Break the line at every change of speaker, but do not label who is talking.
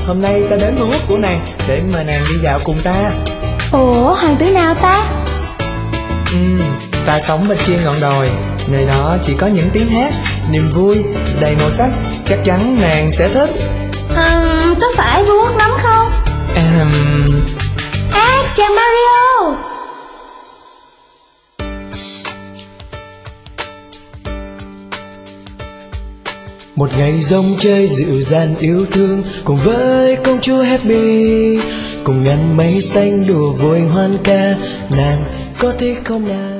hôm nay ta đến mua hút của nàng để mời nàng đi dạo cùng ta.
Ủa, hoàng tử nào ta?
Ta sống bên kia ngọn đồi, nơi đó chỉ có những tiếng hát, niềm vui, đầy màu sắc, chắc chắn nàng sẽ thích.
Có phải vua hút nấm không? Chàng Mario!
Một ngày rông chơi dịu dàng yêu thương, cùng với công chúa Happy, cùng ngàn mây xanh đùa vui hoan ca, nàng có thích không nào?